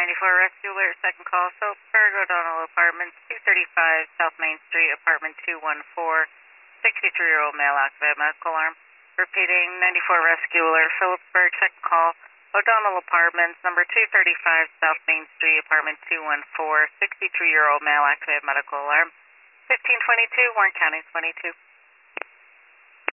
94 Rescue Alert, second call, Phillipsburg, O'Donnell Apartments, 235 South Main Street, apartment 214, 63-year-old male activated medical alarm. Repeating, 94 Rescue Alert, Phillipsburg, second call, O'Donnell Apartments, number 235 South Main Street, apartment 214, 63-year-old male activated medical alarm. 1522, Warren County 22.